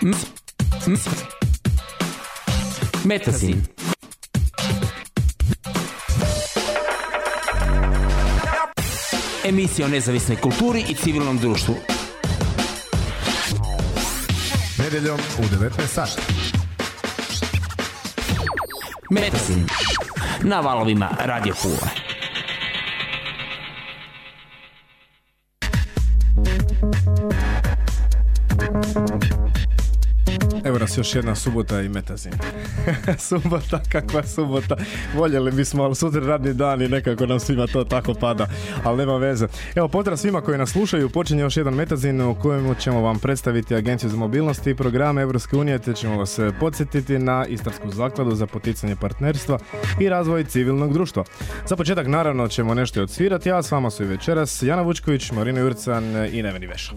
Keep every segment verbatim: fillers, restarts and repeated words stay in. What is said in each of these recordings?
Metazin. Emisija o nezavisnoj kulturi i civilnom društvu. Nedjeljom u devetnaest sati. Metazin. Na valovima Radio Pula. Evo nas još jedna subota i Metazin. Subota, kakva subota. Voljeli bismo, ali sutra radni dan i nekako nam svima to tako pada, ali nema veze. Evo, pozdrav svima koji nas slušaju, počinje još jedan Metazin u kojemu ćemo vam predstaviti Agenciju za mobilnost i program Evropske unije, te ćemo vas podsjetiti na Istarsku zakladu za poticanje partnerstva i razvoj civilnog društva. Za početak naravno ćemo nešto odsvirati, a s vama su i večeras Jana Vučković, Marina Jurcan i Neveni Veša.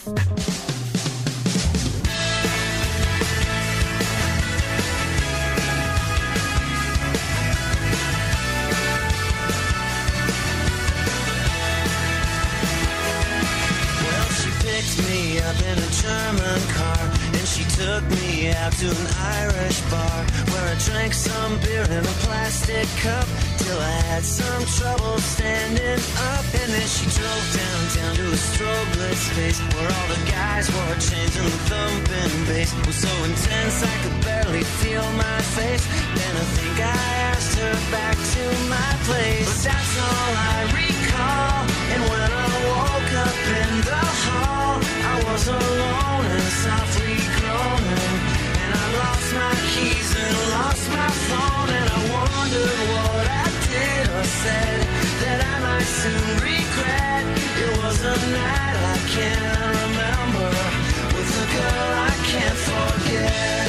German car, and she took me out to an Irish bar where I drank some beer in a plastic cup till I had some trouble standing up. And then she drove downtown to a strobe-lit space where all the guys wore chains and the thumping bass was so intense I could barely feel my face. Then I think I asked her back to my place, but that's all I recall. And when I woke up in the hall, I was alone and softly groaning, and I lost my keys and lost my phone, and I wondered what I did or said that I might soon regret. It was a night I can't remember with a girl I can't forget.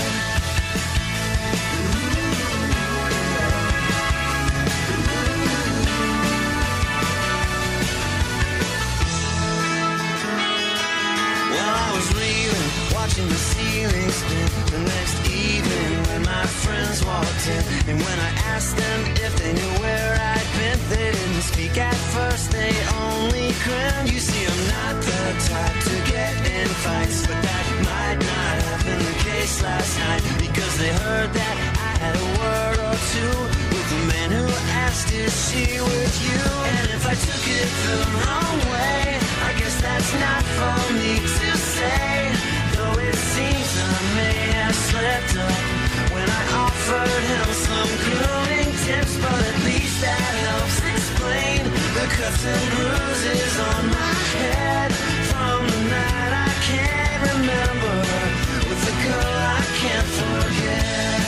Watching the ceiling spin the next evening when my friends walked in, and when I asked them if they knew where I'd been, they didn't speak at first, they only grinned. You see, I'm not the type to get in fights, but that might not have been the case last night, because they heard that I had a word or two with the man who asked, is she with you? And if I took it the wrong way, I guess that's not for me to say, though it seems I may have slipped up when I offered him some grooming tips, but at least that helps explain the cuts and bruises on my head from the night I can't remember with the girl I can't forget.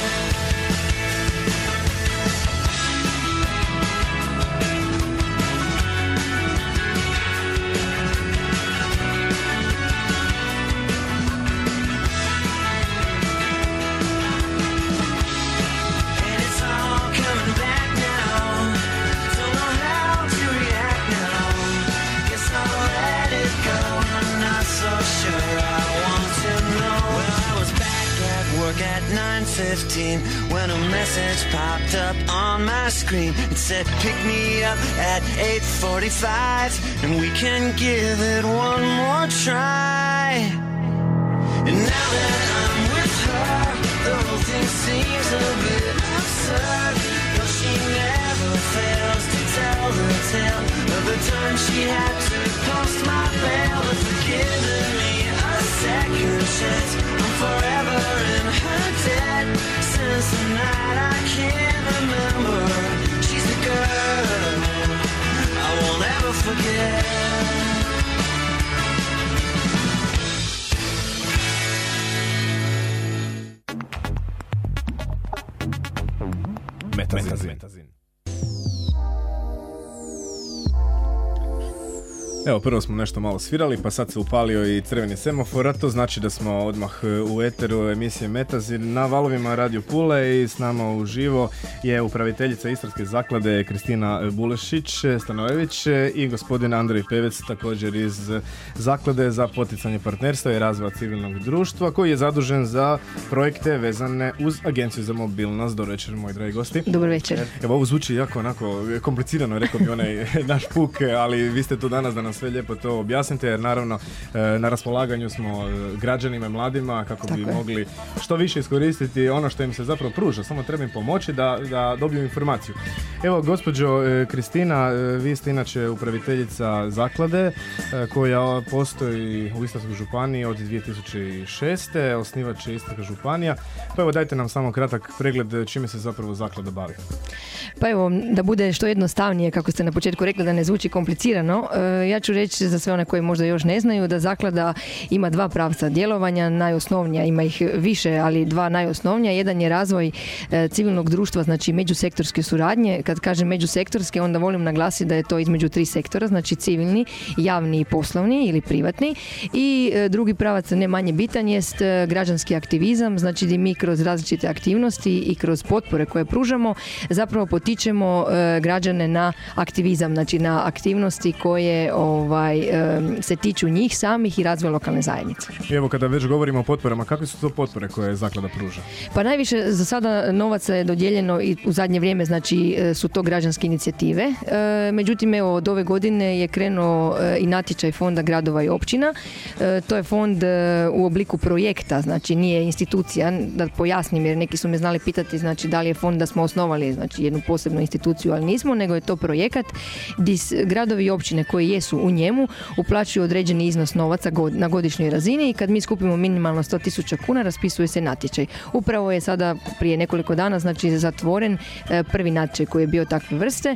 At nine fifteen when a message popped up on my screen. It said pick me up at eight forty-five and we can give it one more try. And now that I'm with her, the whole thing seems a bit absurd, though she never fails to tell the tale of the time she had to post my bail. But for giving me a second chance, I'm forever in her debt. Since the night I can't remember, she's the girl I won't ever forget. Metazin. Metazin. Evo, prvo smo nešto malo svirali, pa sad se upalio i crveni semafor, a to znači da smo odmah u eteru emisije Metazin na valovima Radio Pule i s nama uživo je upraviteljica Istarske zaklade Kristina Bulešić Stanojević i gospodin Andrej Pevec, također iz Zaklade za poticanje partnerstva i razvoja civilnog društva, koji je zadužen za projekte vezane uz Agenciju za mobilnost. Dobro večer, moji dragi gosti. Dobar večer. Evo, ovo zvuči jako onako komplicirano, rekao bi onaj naš puk, ali vi ste tu danas da nas sve lijepo to objasnite, jer naravno na raspolaganju smo građanima i mladima kako bi Tako mogli što više iskoristiti ono što im se zapravo pruža, samo treba im pomoći da, da dobiju informaciju. Evo, gospođo Kristina, vi ste inače upraviteljica zaklade koja postoji u Istarskoj županiji od dvije tisuće šeste. Osnivač je Istarska županija. Pa evo, dajte nam samo kratak pregled čime se zapravo zaklada bavi. Pa evo, da bude što jednostavnije, kako ste na početku rekli, da ne zvuči komplicirano, ja ću reći za sve one koji možda još ne znaju da zaklada ima dva pravca djelovanja, najosnovnija, ima ih više, ali dva najosnovnija. Jedan je razvoj civilnog društva, znači međusektorske suradnje. Kad kažem međusektorske, onda volim naglasiti da je to između tri sektora, znači civilni, javni i poslovni ili privatni. I drugi pravac, ne manje bitan, jest građanski aktivizam, znači da mi kroz različite aktivnosti i kroz potpore koje pružamo zapravo potičemo e, građane na aktivizam, znači na aktivnosti koje ovaj, e, se tiču njih samih i razvoja lokalne zajednice. Evo, kada već govorimo o potporama, kakve su to potpore koje zaklada pruža? Pa najviše za sada novaca je dodijeljeno i u zadnje vrijeme, znači su to građanske inicijative. E, međutim, evo, od ove godine je krenuo e, i natječaj Fonda gradova i općina. E, to je fond e, u obliku projekta, znači nije institucija, da pojasnim jer neki su me znali pitati, znači da li je fond da smo osnovali, znači jednu posebnu instituciju, ali nismo, nego je to projekat gdje gradovi i općine koji jesu u njemu uplaćuju određeni iznos novaca god, na godišnjoj razini i kad mi skupimo minimalno sto tisuća kuna raspisuje se natječaj. Upravo je sada prije nekoliko dana znači zatvoren e, prvi natječaj koji je bio takve vrste,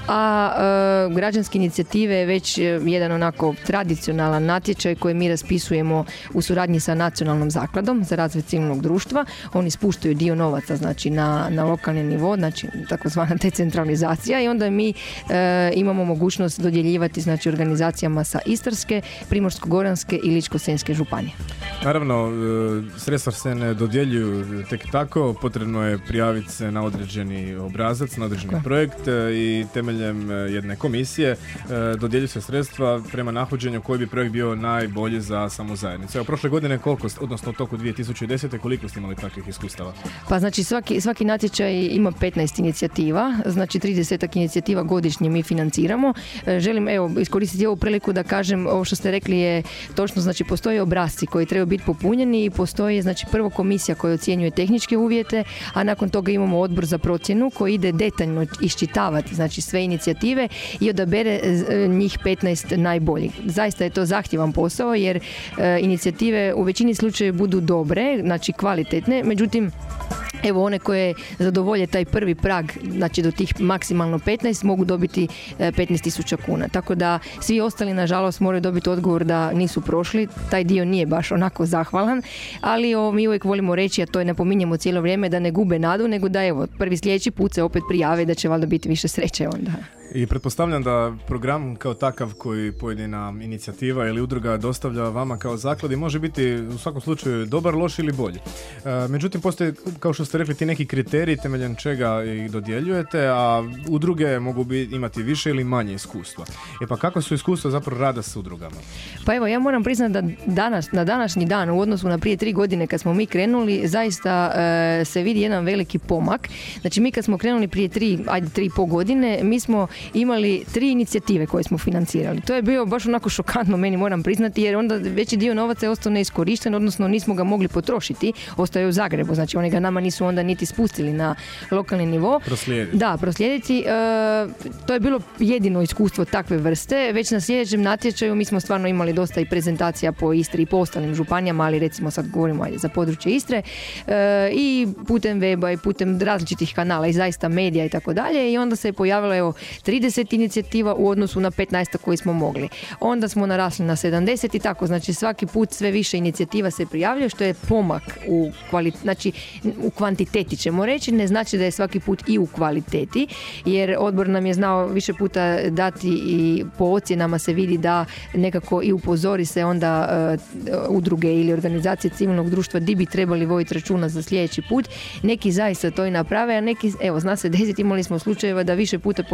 a e, građanske inicijative je već jedan onako tradicionalan natječaj koji mi raspisujemo u suradnji sa Nacionalnom zakladom za razvoj civilnog društva. Oni spuštaju dio novaca znači na, na lokalni nivo, znači takozvana decentralizacija i onda mi e, imamo mogućnost dodjeljivati znači organizacijama sa Istarske, Primorsko-goranske i Ličko-senjske županije. Naravno, sredstva se ne dodjeljuju tek tako, potrebno je prijaviti se na određeni obrazac, na određeni Tako. projekt i temeljem jedne komisije dodjeljuju se sredstva prema nahođenju koji bi projekt bio najbolji za samu zajednicu. Evo, prošle godine koliko, odnosno u toku dvije tisuće desete, koliko ste imali takvih iskustava? Pa znači svaki, svaki natječaj ima petnaest inicijativa, znači trideset inicijativa godišnje mi financiramo. Želim evo iskoristiti ovu priliku da kažem ovo što ste rekli je točno, znači postoje obrasci koji trebaju biti popunjeni i postoji znači prvo komisija koja ocjenjuje tehničke uvjete, a nakon toga imamo odbor za procjenu koji ide detaljno iščitavati znači sve inicijative i odabere njih petnaest najboljih. Zaista je to zahtjevan posao jer e, inicijative u većini slučajeva budu dobre, znači kvalitetne, međutim evo one koje zadovolje taj prvi prag, znači do tih maksimalno petnaest, mogu dobiti petnaest tisuća kuna. Tako da svi ostali nažalost moraju dobiti odgovor da nisu prošli. Taj dio nije baš onako zahvalan, ali o, mi uvijek volimo reći, a to je napominjemo cijelo vrijeme, da ne gube nadu, nego da evo prvi sljedeći put se opet prijave da će valjda biti više sreće onda. I pretpostavljam da program kao takav koji pojedina inicijativa ili udruga dostavlja vama kao zakladi može biti u svakom slučaju dobar, loš ili bolji. E, međutim, postoje, kao što ste rekli, ti neki kriteriji temeljem čega ih dodjeljujete, a udruge mogu bi imati više ili manje iskustva. E pa kako su iskustva zapravo rada s udrugama? Pa evo, ja moram priznati da danas, na današnji dan u odnosu na prije tri godine kad smo mi krenuli, zaista e, se vidi jedan veliki pomak. Znači mi kad smo krenuli prije tri, ajde tri i pol godine, mi smo imali tri inicijative koje smo financirali. To je bio baš onako šokantno, meni moram priznati, jer onda veći dio novaca je ostao neiskorišten, odnosno nismo ga mogli potrošiti, ostao je u Zagrebu, znači oni ga nama nisu onda niti spustili na lokalni nivo. Proslijediti. Da, proslijediti. E, to je bilo jedino iskustvo takve vrste. Već na sljedećem natječaju mi smo stvarno imali dosta i prezentacija po Istri i po ostalim županijama, ali recimo sad govorimo ajde, za područje Istre, e, i putem weba i putem različitih kanala i zaista medija i tako dalje, i onda se je pojavilo evo trideset inicijativa u odnosu na petnaest koji smo mogli. Onda smo narasli na sedamdeset i tako, znači svaki put sve više inicijativa se prijavljuje, što je pomak u kvali, znači u kvantiteti ćemo reći, ne znači da je svaki put i u kvaliteti, jer odbor nam je znao više puta dati i po ocjenama se vidi da nekako i upozori se onda uh, udruge ili organizacije civilnog društva di bi trebali voditi računa za sljedeći put. Neki zaista to i naprave, a neki, evo, zna se desiti, imali smo slučajeva da više puta ponove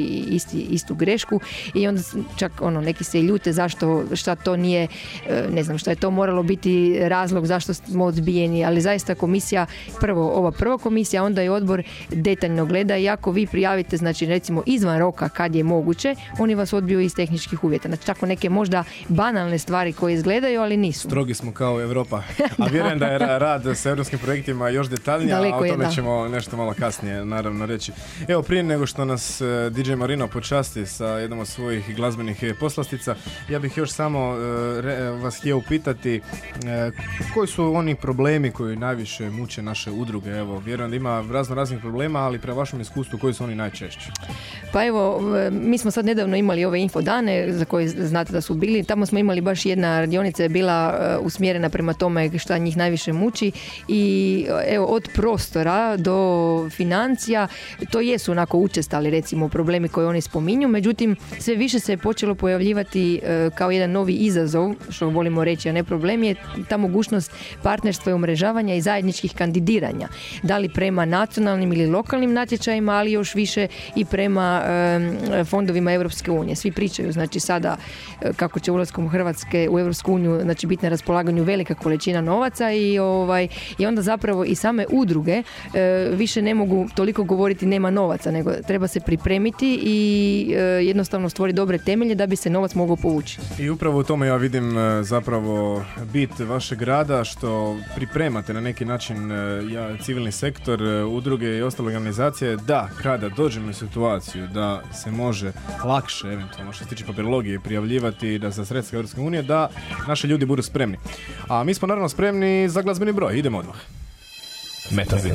isti, istu grešku i onda čak ono, neki se i ljute zašto, šta to nije, ne znam, šta je to moralo biti razlog zašto smo odbijeni, ali zaista komisija, prvo ova prva komisija, onda i odbor detaljno gleda i ako vi prijavite, znači recimo izvan roka kad je moguće, oni vas odbiju iz tehničkih uvjeta. Znači tako neke možda banalne stvari koje izgledaju, ali nisu. Strogi smo kao Europa. A vjerujem da je rad sa europskim projektima još detaljnije, a o tome je, ćemo nešto malo kasnije naravno reći. Evo, prije nego što nas D J Marino počasti sa jednom od svojih glazbenih poslastica, ja bih još samo re, vas htio upitati koji su oni problemi koji najviše muče naše udruge. Evo, vjerujem da ima razno raznih problema, ali prema vašem iskustvu koji su oni najčešći? Pa evo, mi smo sad nedavno imali ove infodane za koje znate da su bili. Tamo smo imali baš jedna radionica je bila usmjerena prema tome šta njih najviše muči i evo, od prostora do financija, to jesu onako učestali recimo problemi koje oni spominju, međutim sve više se je počelo pojavljivati kao jedan novi izazov, što volimo reći, a ne problem, je ta mogućnost partnerstva i umrežavanja i zajedničkih kandidiranja. Da li prema nacionalnim ili lokalnim natječajima, ali još više i prema e, fondovima Europske unije. Svi pričaju, znači sada e, kako će ulaskom Hrvatske u Europsku uniju, znači biti na raspolaganju velika količina novaca i, ovaj, i onda zapravo i same udruge e, više ne mogu toliko govoriti nema novaca, nego treba se pripremiti i e, jednostavno stvoriti dobre temelje da bi se novac mogao povući. I upravo u tome ja vidim zapravo bit vašeg rada, što pripremate na neki način ja, civilni sektor, udruge i ostale organizacije, da kada dođemo u situaciju da se može lakše, eventualno što se tiče papirologije, prijavljivati da za sredstva Europske unije, da naši ljudi budu spremni. A mi smo naravno spremni za glazbeni broj. Idemo odmah. Metazin.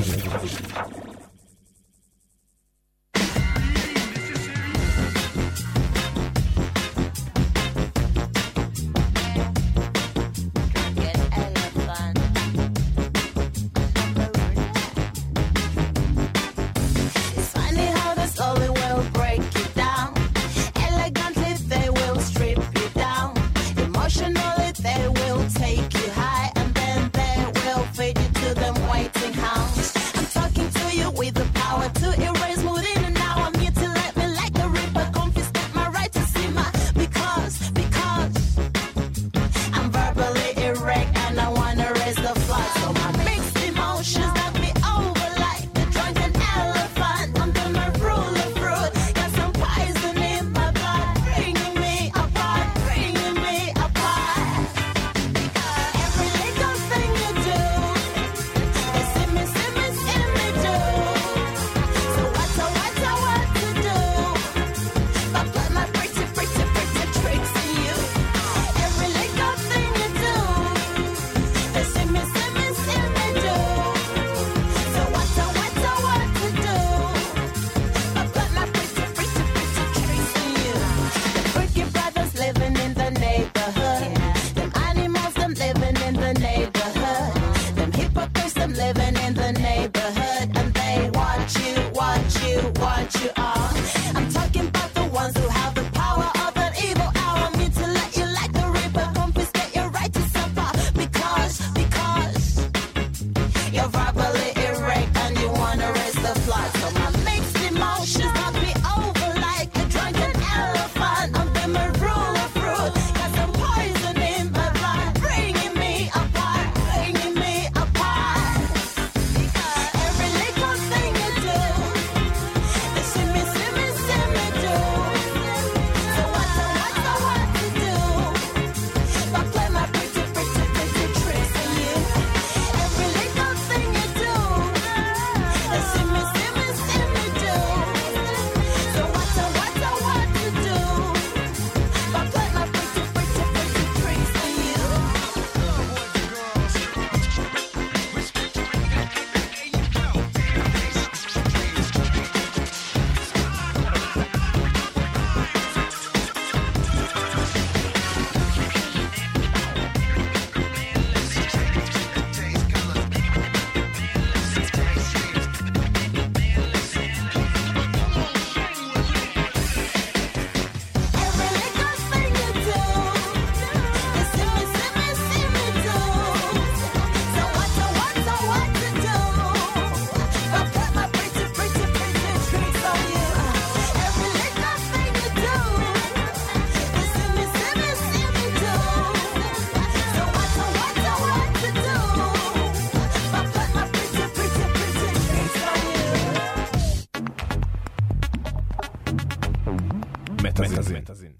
Metazin. Metazin.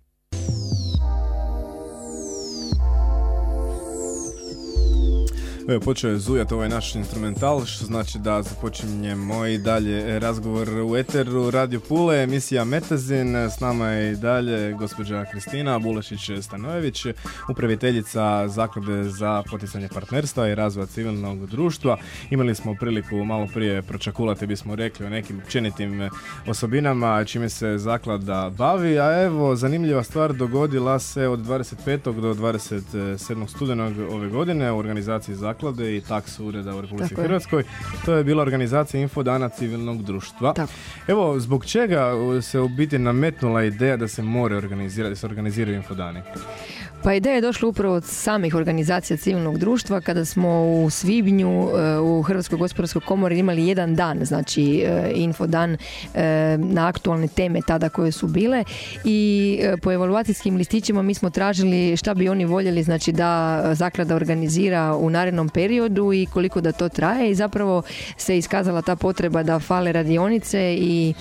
Evo, počeo je zujat ovaj naš instrumental, što znači da započinjemo i dalje razgovor u eteru Radio Pule, emisija Metazin. S nama je i dalje gospođa Kristina Bulešić-Stanojević, upraviteljica Zaklade za poticanje partnerstva i razvoja civilnog društva. Imali smo priliku malo prije pročakulati, bismo rekli, o nekim općenitim osobinama čime se zaklada bavi, a evo, zanimljiva stvar dogodila se od dvadeset petog do dvadeset sedmog studenog ove godine u organizaciji zaklade i taksu ureda u Republici Tako Hrvatskoj. Je. To je bila organizacija Infodana civilnog društva. Tako. Evo, zbog čega se u biti nametnula ideja da se more organizirati, da se organiziraju Infodani? Pa ideja je došla upravo od samih organizacija civilnog društva kada smo u svibnju u Hrvatskoj gospodarskoj komori imali jedan dan, znači Infodan na aktualne teme tada koje su bile i po evaluacijskim listićima mi smo tražili šta bi oni voljeli, znači da zaklada organizira u narednom periodu i koliko da to traje i zapravo se iskazala ta potreba da fale radionice i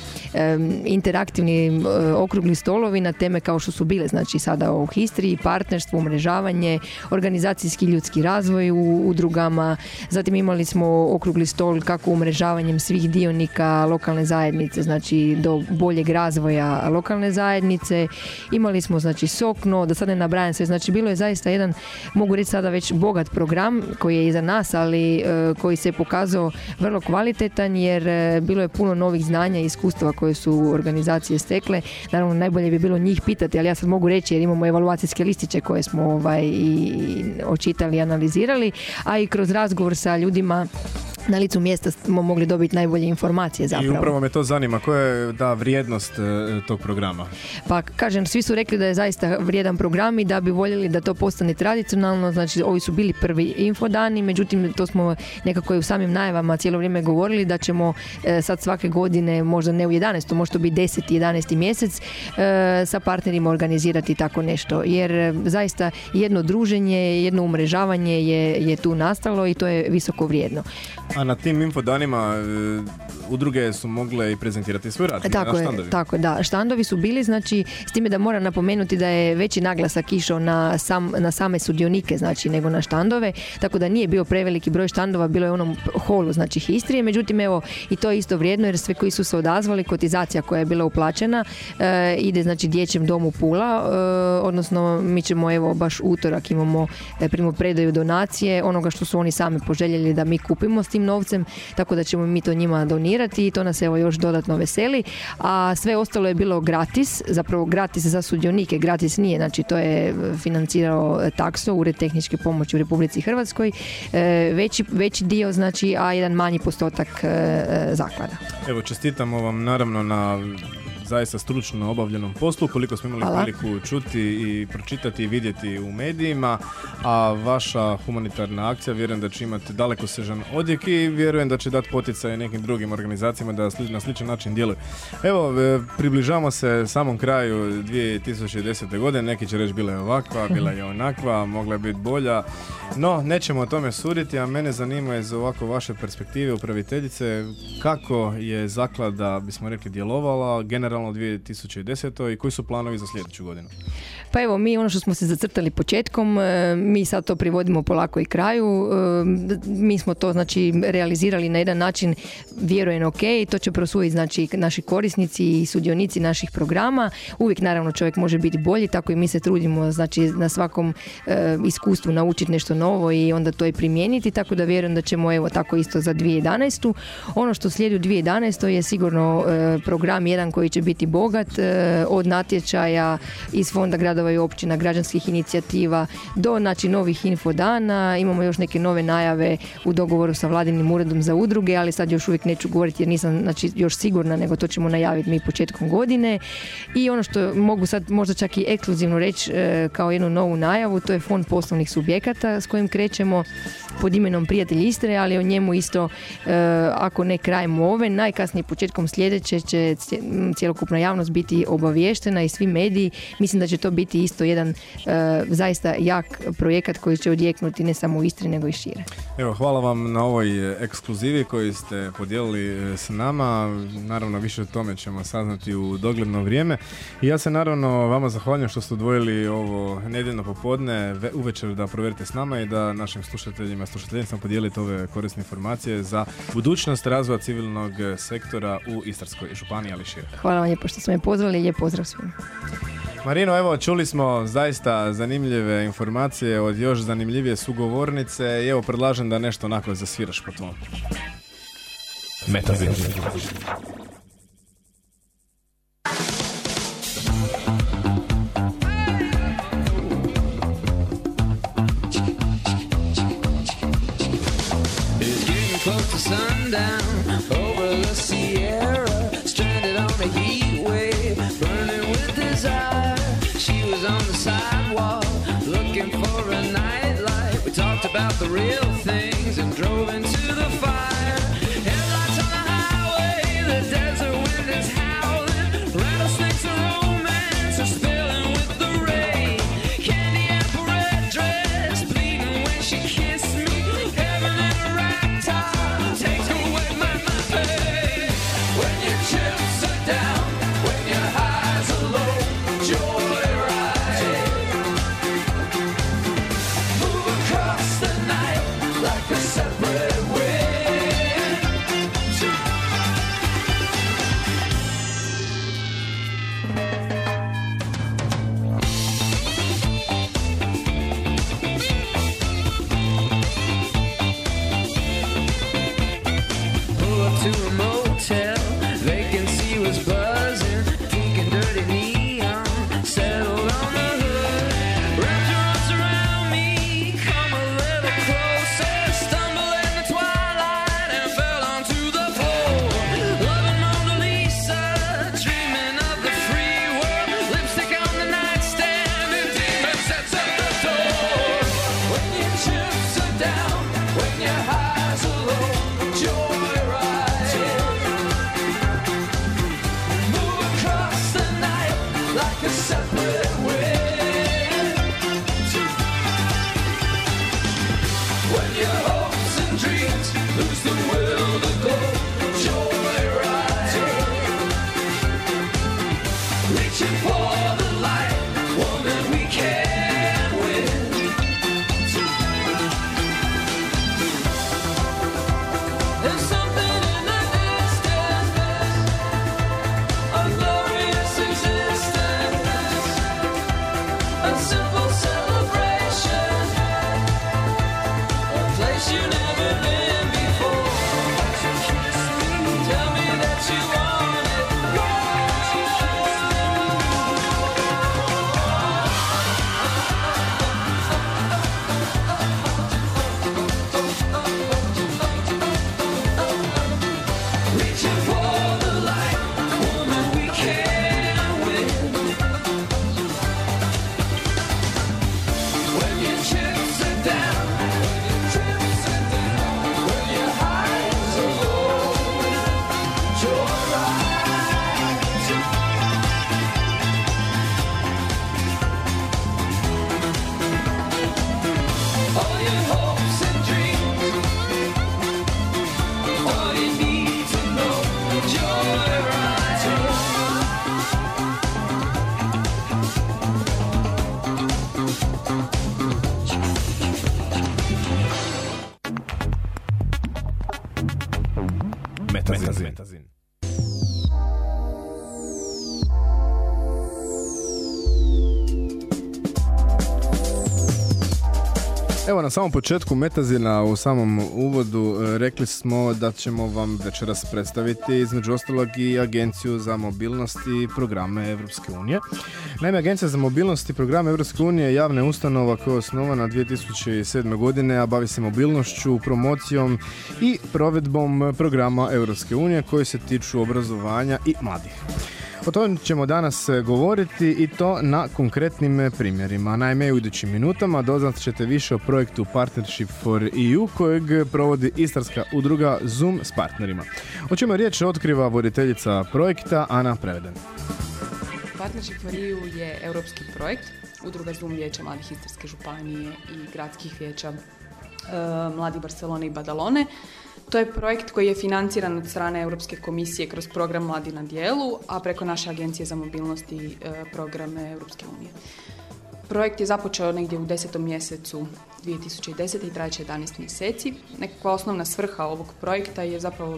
interaktivni okrugli stolovi na teme kao što su bile, znači sada o histriji, partnerstvu, umrežavanje, organizacijski ljudski razvoj u udrugama, zatim imali smo okrugli stol kako umrežavanjem svih dionika lokalne zajednice, znači do boljeg razvoja lokalne zajednice, imali smo znači Sokno, da sad ne nabrajam sve, znači bilo je zaista jedan, mogu reći sada već bogat program koji je iza nas, ali uh, koji se pokazao vrlo kvalitetan jer uh, bilo je puno novih znanja i iskustva koje su organizacije stekle. Naravno najbolje bi bilo njih pitati, ali ja sad mogu reći jer imamo evaluacijske listiće koje smo ovaj, i očitali i analizirali, a i kroz razgovor sa ljudima na licu mjesta smo mogli dobiti najbolje informacije zapravo. I upravo me to zanima, koja je da vrijednost e, tog programa? Pa kažem, svi su rekli da je zaista vrijedan program i da bi voljeli da to postane tradicionalno, znači ovi su bili prvi infodani, međutim to smo nekako i u samim najavama cijelo vrijeme govorili da ćemo e, sad svake godine, možda ne u jedanaestom, možda bi deseti jedanaesti mjesec e, sa partnerima organizirati tako nešto, jer e, zaista jedno druženje, jedno umrežavanje je, je tu nastalo i to je visoko vrijedno. A na tim infodanima e, udruge su mogle i prezentirati svoj rad tako na štandovi. Je, tako je, da. Štandovi su bili, znači, s time da moram napomenuti da je veći naglasak išao na, sam, na same sudionike, znači, nego na štandove, tako da nije bio preveliki broj štandova, bilo je u onom holu, znači, Histrije, međutim, evo, i to je isto vrijedno, jer sve koji su se odazvali, kotizacija koja je bila uplaćena, e, ide, znači, Dječjem domu Pula, e, odnosno, mi ćemo, evo, baš utorak imamo e, primopredaju donacije, onoga što su oni sami poželjeli da mi kupimo s tim novcem, tako da ćemo mi to njima donirati i to nas evo još dodatno veseli, a sve ostalo je bilo gratis, zapravo gratis za sudionike, gratis nije, znači to je financirao takso, Ured tehničke pomoći u Republici Hrvatskoj, veći, veći dio, znači, a jedan manji postotak zaklada. Evo, čestitamo vam naravno na zaista stručno obavljenom poslu, koliko smo imali Hvala. priliku čuti i pročitati i vidjeti u medijima, a vaša humanitarna akcija vjerujem da će imati dalekosežan odjek i vjerujem da će dati poticaj nekim drugim organizacijama da na sličan način djeluju. Evo, približavamo se samom kraju dvije tisuće desete. godine, neki će reći bila je ovakva, bila je onakva, mogla je biti bolja, no nećemo o tome suditi, a mene zanima iz ovako vaše perspektive upraviteljice kako je zaklada, bismo rekli, djelovala generalno u dvije tisuće desetoj. i koji su planovi za sljedeću godinu? Pa evo, mi ono što smo se zacrtali početkom, mi sad to privodimo polako i kraju. Mi smo to, znači, realizirali na jedan način, vjerujem, ok, to će prosuditi, znači, naši korisnici i sudionici naših programa. Uvijek, naravno, čovjek može biti bolji, tako i mi se trudimo, znači, na svakom e, iskustvu naučiti nešto novo i onda to i primijeniti, tako da vjerujem da ćemo, evo, tako isto za dvije tisuće jedanaestu. Ono što slijedi u dvije tisuće jedanaestoj je sigurno e, program jedan koji će biti bogat, e, od natječaja iz Fonda gradova i općina, građanskih inicijativa do, znači, novih infodana. Imamo još neke nove najave u dogovoru sa Vladinim uredom za udruge, ali sad još uvijek neću govoriti jer nisam, znači, još sigurna, nego to ćemo najaviti mi početkom godine. I ono što mogu sad možda čak i ekskluzivno reći e, kao jednu novu najavu, to je Fond poslovnih subjekata s kojim krećemo. pod imenom Prijatelj Istre, ali o njemu isto, e, ako ne krajem ove, najkasnije početkom sljedeće će cjelokupna javnost biti obaviještena i svi mediji. Mislim da će to biti isto jedan e, zaista jak projekat koji će odjeknuti ne samo u Istri, nego i šire. Evo, hvala vam na ovoj ekskluzivi koju ste podijelili s nama. Naravno, više o tome ćemo saznati u dogledno vrijeme. I ja se naravno vama zahvaljujem što ste odvojili ovo nedjeljno popodne uvečer da proverite s nama i da našim slušateljima i slušateljicama podijelite ove korisne informacije za budućnost razvoja civilnog sektora u Istarskoj županiji, ali šire. Hvala vam lijepo što ste me pozvali i lijep pozdrav svima. Marino, evo, čuli smo zaista zanimljive informacije od još zanimljivije sugovornice i evo, predlažem da nešto onako zasviraš po tom. Metazin. Close to sundown, over the Sierra, stranded on a heat wave, burning with desire. She was on the sidewalk, looking for a nightlight. We talked about the real things and drove into the fire. Headlights on the highway, the desert wind is howling. Rattlesnakes and romance are spilling with the rain. Candy apple red dress, bleeding when she kissed me. Heaven in a rag top. Take away my pain. When your chips are down, when your highs are low, joyride. Move across the night like a separate wind. To a motel, vacancy was buzzing, pink and dirty neon, settled on the hood. Wrapped your arms around me, come a little closer, stumbled in the twilight and fell onto the floor. Loving Mona Lisa, dreaming of the free world, lipstick on the nightstand and demons at the door. When your chips are down, when your highs are low, joyride. Like a separate wind. When your hopes and dreams lose the will to go, joyride. Reaching for the light, woman, we can win. There's something in the distance, a glorious existence. A simple celebration, a place you never been before. Tell me that you want it. Reaching for the light, woman, we can win. When your chips are down, when your chips are down, when your highs are low, joyride. All your hopes and dreams, all you need to know, joyride. Metazin. Metazin. Evo, na samom početku Metazina, u samom uvodu, e, rekli smo da ćemo vam večeras predstaviti između ostalog i Agenciju za mobilnost i programe Evropske unije. Naime, Agencija za mobilnost i programe Evropske unije je javna ustanova koja je osnovana dvije tisuće sedme. godine, a bavi se mobilnošću, promocijom i provedbom programa Evropske unije koji se tiču obrazovanja i mladih. O tom ćemo danas govoriti i to na konkretnim primjerima. Naime, u idućim minutama doznat ćete više o projektu Partnership for E U kojeg provodi istarska udruga Zoom s partnerima. O čemu je riječ otkriva voditeljica projekta Ana Preveden. Partnership for E U je europski projekt, udruga Zoom vijeća mladih Istarske županije i gradskih vijeća e, mladih Barcelone i Badalone. To je projekt koji je financiran od strane Europske komisije kroz program Mladi na djelu, a preko naše agencije za mobilnost i e, programe Europske unije. Projekt je započeo negdje u desetom mjesecu dvije tisuće desete. i trajeće jedanaest mjeseci. Nekakva osnovna svrha ovog projekta je zapravo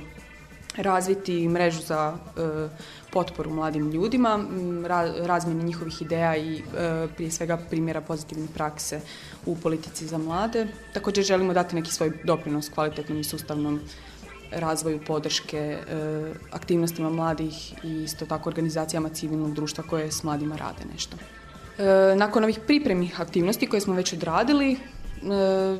razviti mrežu za e, potporu mladim ljudima, ra, razmjeni njihovih ideja i e, prije svega primjera pozitivne prakse u politici za mlade. Također želimo dati neki svoj doprinos kvalitetnom i sustavnom razvoju podrške e, aktivnostima mladih i isto tako organizacijama civilnog društva koje s mladima rade nešto. E, nakon ovih pripremnih aktivnosti koje smo već odradili, e,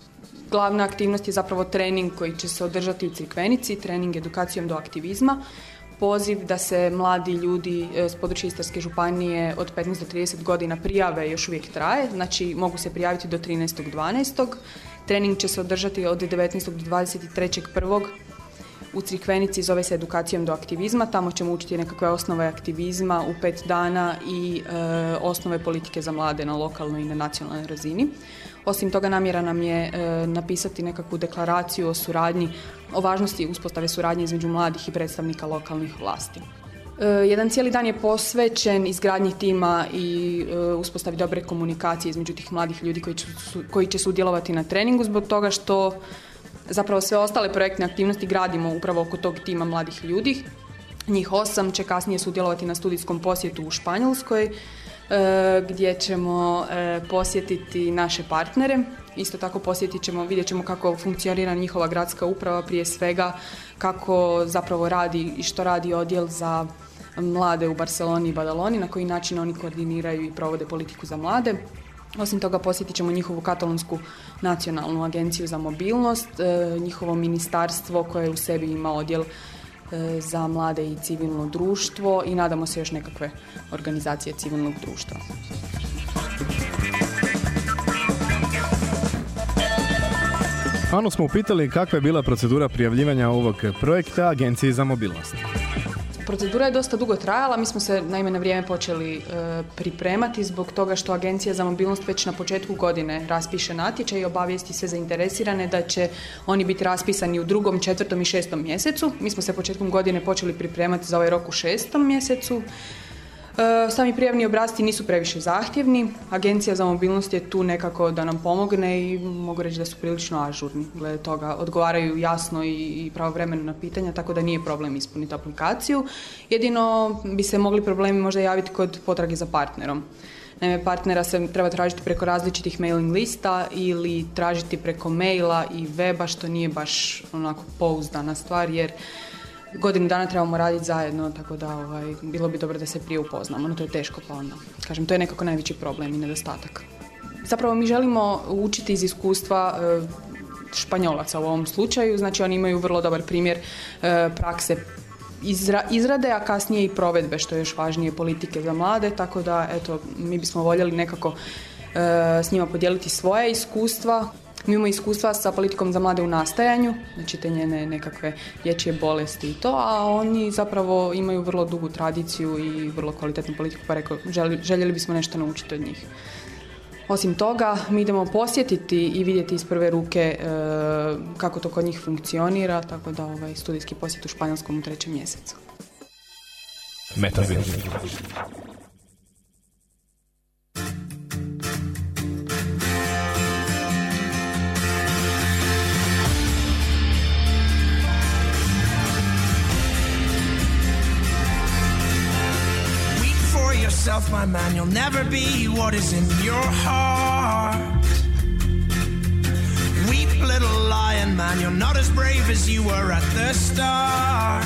glavna aktivnost je zapravo trening koji će se održati u Crikvenici, trening edukacijom do aktivizma. Poziv da se mladi ljudi s područja Istarske županije od petnaest do trideset godina prijave još uvijek traje, znači mogu se prijaviti do trinaestog dvanaestog Trening će se održati od devetnaestog do dvadeset trećeg prvog u Crikvenici, zove se edukacijom do aktivizma. Tamo ćemo učiti nekakve osnove aktivizma u pet dana i e, osnove politike za mlade na lokalnoj i na nacionalnoj razini. Osim toga, namjera nam je e, napisati nekakvu deklaraciju o suradnji, o važnosti uspostave suradnje između mladih i predstavnika lokalnih vlasti. E, jedan cijeli dan je posvećen izgradnji tima i e, uspostavi dobre komunikacije između tih mladih ljudi koji će, su, koji će sudjelovati na treningu, zbog toga što zapravo sve ostale projektne aktivnosti gradimo upravo oko tog tima mladih ljudi. Njih osam će kasnije sudjelovati na studijskom posjetu u Španjolskoj, gdje ćemo posjetiti naše partnere. Isto tako posjetit ćemo, vidjet ćemo kako funkcionira njihova gradska uprava, prije svega kako zapravo radi i što radi odjel za mlade u Barceloni i Badaloni, na koji način oni koordiniraju i provode politiku za mlade. Osim toga posjetit ćemo njihovu katalonsku nacionalnu agenciju za mobilnost, njihovo ministarstvo koje u sebi ima odjel za mlade i civilno društvo i nadamo se još nekakve organizacije civilnog društva. Anu smo upitali kakva je bila procedura prijavljivanja ovog projekta Agenciji za mobilnost. Procedura je dosta dugo trajala, mi smo se naime na vrijeme počeli e, pripremati zbog toga što Agencija za mobilnost već na početku godine raspiše natječaj i obavijesti sve zainteresirane da će oni biti raspisani u drugom, četvrtom i šestom mjesecu. Mi smo se početkom godine počeli pripremati za ovaj rok u šestom mjesecu. E, sami prijavni obrasci nisu previše zahtjevni. Agencija za mobilnost je tu nekako da nam pomogne i mogu reći da su prilično ažurni glede toga. Odgovaraju jasno i, i pravovremeno na pitanja, tako da nije problem ispuniti aplikaciju. Jedino bi se mogli problemi možda javiti kod potrage za partnerom. Naime, partnera se treba tražiti preko različitih mailing lista ili tražiti preko maila i weba, što nije baš onako pouzdana stvar, jer godinu dana trebamo raditi zajedno, tako da ovaj, bilo bi dobro da se prije upoznamo, no to je teško, pa onda, kažem, to je nekako najveći problem i nedostatak. Zapravo mi želimo učiti iz iskustva e, Španjolaca u ovom slučaju, znači oni imaju vrlo dobar primjer e, prakse izra, izrade, a kasnije i provedbe, što je još važnije, politike za mlade, tako da, eto, mi bismo voljeli nekako e, s njima podijeliti svoje iskustva. Mi imamo iskustva sa politikom za mlade u nastajanju, znači te njene nekakve dječje bolesti i to, a oni zapravo imaju vrlo dugu tradiciju i vrlo kvalitetnu politiku, pa rekao, želi, željeli bismo nešto naučiti od njih. Osim toga, mi idemo posjetiti i vidjeti iz prve ruke e, kako to kod njih funkcionira, tako da ovaj studijski posjet u Španjolskom u trećem mjesecu. Metazin. Yourself, my man, you'll never be what is in your heart. Weep, little lion man, you're not as brave as you were at the start.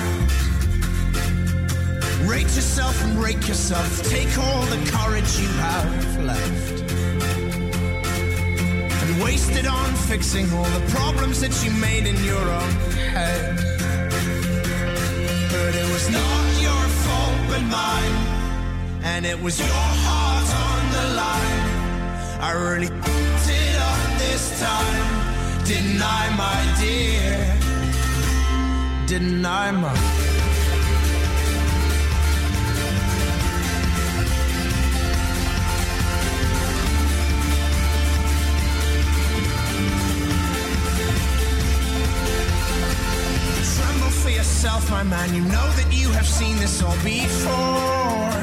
Rate yourself and rake yourself, take all the courage you have left and waste it on fixing all the problems that you made in your own head. But it was not your fault. open mind, and it was your heart on the line. I really f***ed it up this time, didn't I, my dear? Didn't I, my... Tremble for yourself, my man, you know that you have seen this all before.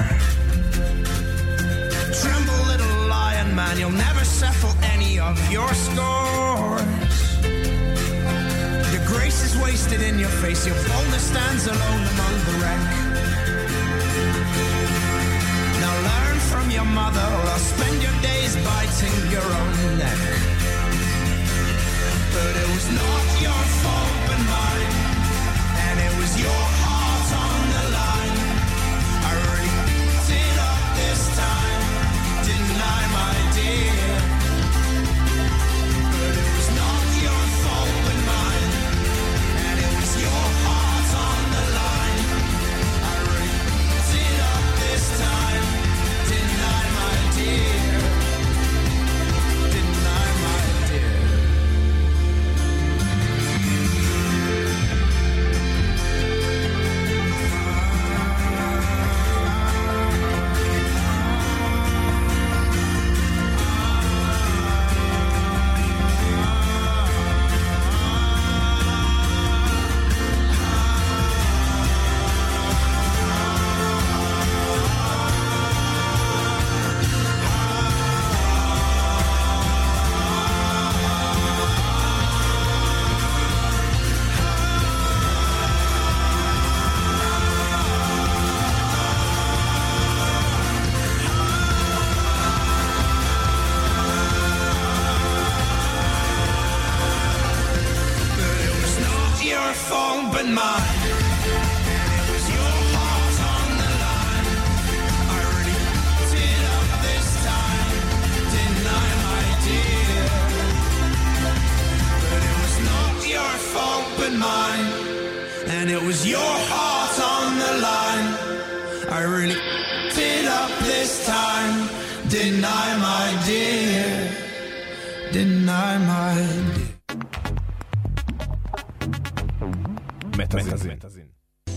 Tremble, little lion man, you'll never settle any of your scores. Your grace is wasted in your face, your boldness stands alone among the wreck. Now learn from your mother, or spend your days biting your own neck. But it was not your fault but mine, and it was your heart on the line. I really f***ed it up this time, didn't I, my dear? But it was not your fault but mine, and it was your heart on the line. I really f***ed it up this time, didn't I, my dear? Didn't I, my dear? Metazin.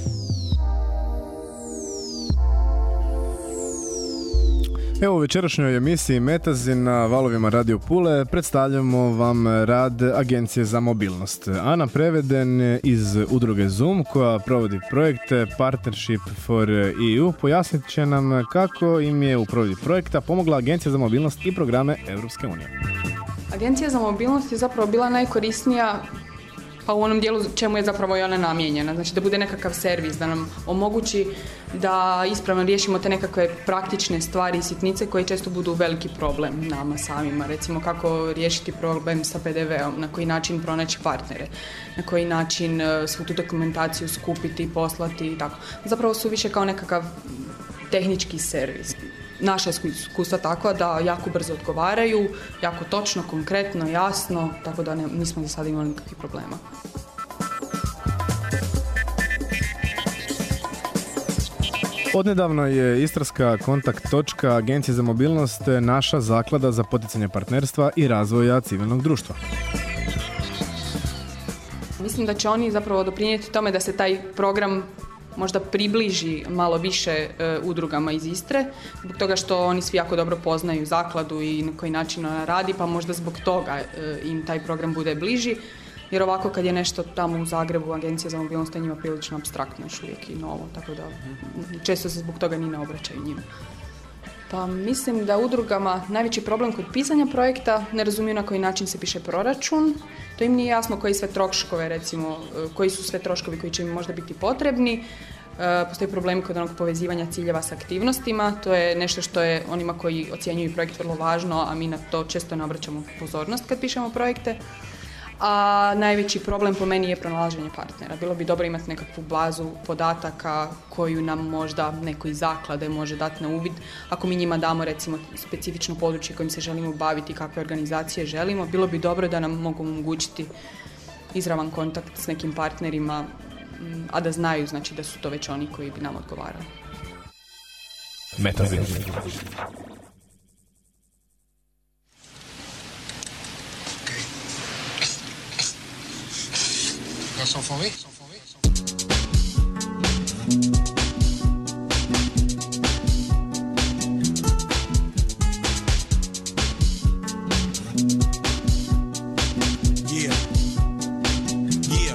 Evo u večerašnjoj emisiji Metazin na valovima Radio Pule predstavljamo vam rad Agencije za mobilnost. Ana Preveden iz udruge Zoom koja provodi projekt Partnership for E U pojasnit će nam kako im je u provedbi projekta pomogla Agencija za mobilnost i programe Europske unije. Agencija za mobilnost je zapravo bila najkorisnija pa u onom dijelu čemu je zapravo i ona namijenjena. Znači da bude nekakav servis, da nam omogući da ispravno riješimo te nekakve praktične stvari i sitnice koje često budu veliki problem nama samima. Recimo kako riješiti problem sa P D V-om, na koji način pronaći partnere, na koji način svu tu dokumentaciju skupiti, poslati i tako. Zapravo su više kao nekakav tehnički servis. Naša iskustva takva da jako brzo odgovaraju, jako točno, konkretno, jasno, tako da ne, nismo za sada imali nikakvih problema. Odnedavno je istarska kontakt točka Agencije za mobilnost naša zaklada za poticanje partnerstva i razvoja civilnog društva. Mislim da će oni zapravo doprinijeti tome da se taj program možda približi malo više e, udrugama iz Istre, zbog toga što oni svi jako dobro poznaju zakladu i na koji način ona radi, pa možda zbog toga e, im taj program bude bliži, jer ovako kad je nešto tamo u Zagrebu, Agencija za mobilnost je njima prilično apstraktno još uvijek i novo, tako da često se zbog toga ni ne obraćaju njima. Pa mislim da udrugama najveći problem kod pisanja projekta ne razumiju na koji način se piše proračun, to im nije jasno koji sve troškove, recimo, koji su sve troškovi koji će im možda biti potrebni. E, postoji problem kod onog povezivanja ciljeva s aktivnostima, to je nešto što je onima koji ocjenjuju projekt vrlo važno, a mi na to često ne obraćamo pozornost kad pišemo projekte. A najveći problem po meni je pronalaženje partnera. Bilo bi dobro imati nekakvu bazu podataka koju nam možda neko iz zaklade može dati na uvid. Ako mi njima damo recimo specifično područje kojim se želimo baviti, kakve organizacije želimo, bilo bi dobro da nam mogu omogućiti izravan kontakt s nekim partnerima, a da znaju znači da su to već oni koji bi nam odgovarali. Metazin. Got some for me? Yeah. Yeah.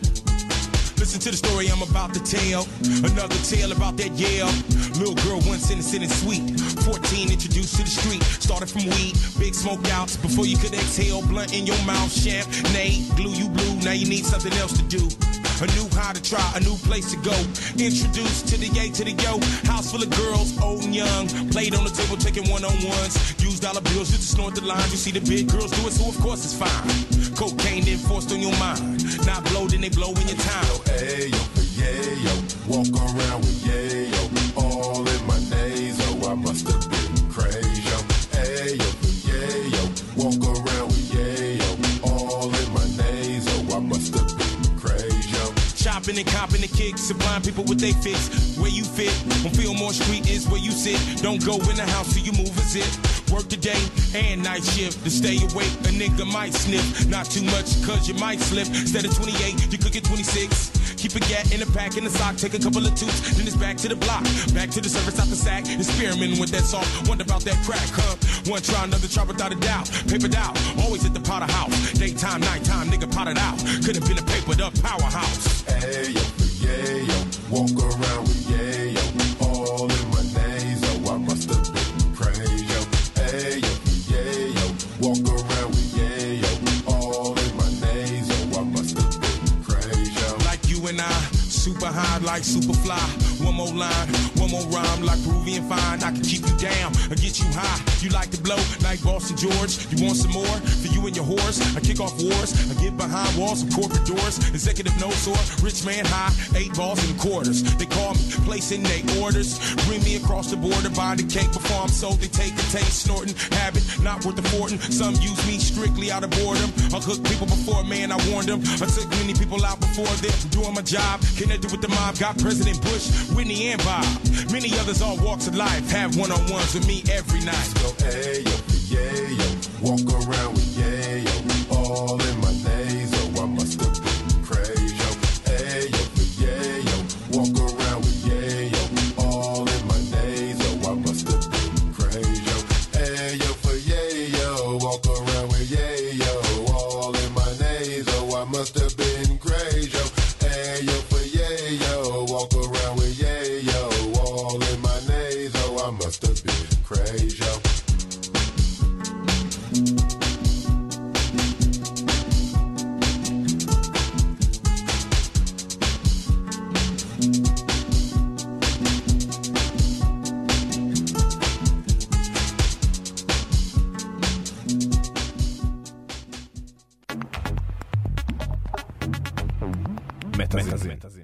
Listen to the story I'm about to tell. Another tale about that Yale. Little girl once innocent and sweet. fourteen introduced to the street. Started from weed, big smoke outs. Before you could exhale, blunt in your mouth. Champagne, glue you blue. Now you need something else to do. A new high to try, a new place to go. Introduced to the yay, to the yo. House full of girls, old and young. Played on the table, taking one-on-ones. Used dollar bills just to snort the lines. You see the big girls do it, so of course it's fine. Cocaine then forced on your mind. Not blow, then they blow in your time. Yo, ayo, yeah, yo. Walk around with yayo. All in my naso. I must have been crazy. Yo, ayo, yeah, yo. Walk around with yayo. All in my naso. I must have been crazy. Yo. Chopping and copping the kicks, supplying people with they fix. Where you fit, on Fillmore Street is where you sit. Don't go in the house till you move a zip. Work the day and night shift. To stay awake, a nigga might sniff. Not too much, cause you might slip. Instead of twenty-eight, you could get twenty-six. Keep a gat in the pack, in the sock, take a couple of toots, then it's back to the block. Back to the surface, out the sack, experimenting with that salt. Wonder about that crack, huh? One try, another try without a doubt. Papered out, always at the Potter House. Daytime, nighttime, nigga potted out. Could have been a papered up powerhouse. Ayo, yeah, yo. Walk around with yayo. All in my naso. I must have been crazy. Yo, ayo, yeah, yo. Walk around with yayo. All in my naso. I must have been crazy. Yo. Like you and I, super high like Superfly. One more line, one more rhyme like Peruvian fine. I can keep you down or get you high. You like to blow like Boston George. You want some more for you and your horse? I kick off wars. I get behind walls and corporate doors. Executive no sore, rich man high, eight balls and quarters. They call me, placing they orders. Bring me across the border, buy the cake before I'm sold. They take the taste, snorting, habit, not worth affording. Some use me strictly out of boredom. I hook people before, man, I warned them. I took many people out before them, doing my job. Connected with the mob, got President Bush, Whitney and Bob. Many others all walks of life have one-on-ones with me every night. Yo, ayo, yeah, yo. Walk around with yayo. All in my naso. I must have been crazy. Yo, ayo, yeah, yo. Walk around with yayo. All in my naso. I must have been crazy. Yo, ayo, for yayo. Walk around with yayo. All in my naso. I must have been crazy. Yo, ayo, for yayo. Walk around with yayo. All in my naso. I must have been crazy. Yo. Metazin. Metazin.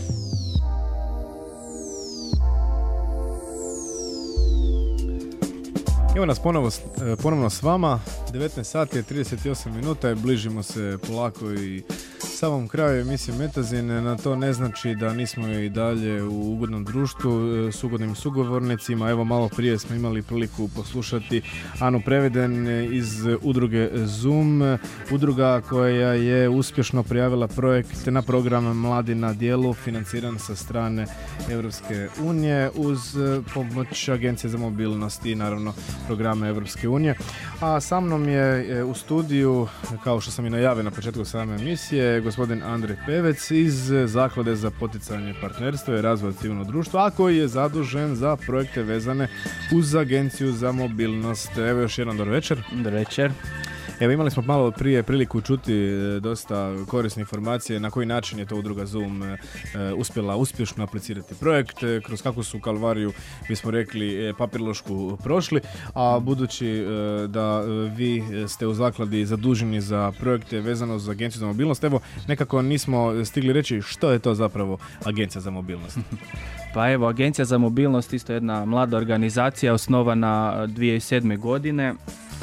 Evo nas ponovo, ponovno s vama, devetnaest sati i trideset osam minuta i bližimo se polako i samom kraju emisije Metazin. Na to ne znači da nismo i dalje u ugodnom društvu s ugodnim sugovornicima. Evo malo prije smo imali priliku poslušati Anu Preveden iz udruge Zoom, udruga koja je uspješno prijavila projekt na program Mladi na djelu financiran sa strane Europske unije uz pomoć Agencije za mobilnost i naravno programe Europske unije. A sa mnom je u studiju, kao što sam i najavio na početku same emisije, gospodin Andrej Pevec iz Zaklade za poticanje partnerstva i razvoj civilnog društva, a koji je zadužen za projekte vezane uz Agenciju za mobilnost. Evo još jednom dobro večer. Dobro večer. Evo imali smo malo prije priliku čuti dosta korisne informacije na koji način je to udruga Zoom e, uspjela uspješno aplicirati projekt, e, kroz kakvu su kalvariju, bismo rekli, e, papirlošku prošli, a budući e, da vi ste u zakladi zaduženi za projekte vezano za Agenciju za mobilnost, evo nekako nismo stigli reći što je to zapravo Agencija za mobilnost. Pa evo, Agencija za mobilnost isto jedna mlada organizacija osnovana dvije tisuće sedme godine.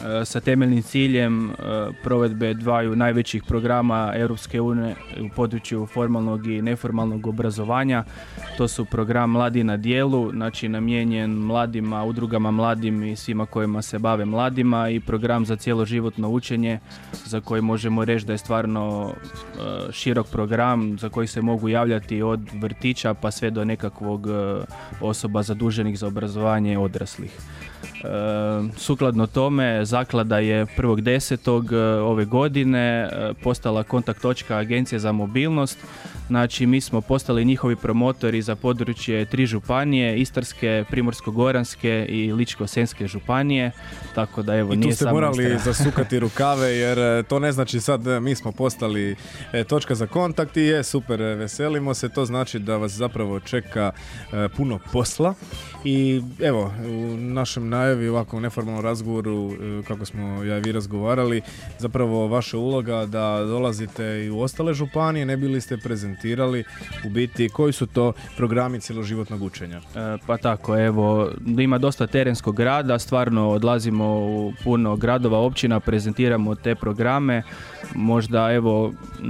sa temeljnim ciljem provedbe dvaju najvećih programa Europske unije u području formalnog i neformalnog obrazovanja. To su program Mladi na djelu, znači namijenjen mladima, udrugama mladim i svima kojima se bave mladima, i program za cjeloživotno učenje za koji možemo reći da je stvarno širok program za koji se mogu javljati od vrtića pa sve do nekakvog osoba zaduženih za obrazovanje odraslih. E, sukladno tome, zaklada je prvog desetog ove godine e, postala kontakt točka Agencije za mobilnost. Znači, mi smo postali njihovi promotori za područje tri županije, Istarske, Primorsko-goranske i Ličko-senjske županije, tako da evo, I nije tu ste samo morali Istra. zasukati rukave, jer to ne znači sad mi smo postali e, točka za kontakt i je super, veselimo se, to znači da vas zapravo čeka e, puno posla. I evo, u našem najavi, ovakvom neformalnom razgovoru, e, kako smo ja i vi razgovarali, zapravo vaša uloga da dolazite i u ostale županije, ne bili ste prezentirali u biti koji su to programi cjeloživotnog učenja. E, pa tako, evo, ima dosta terenskog rada, stvarno odlazimo u puno gradova, općina, prezentiramo te programe. Možda evo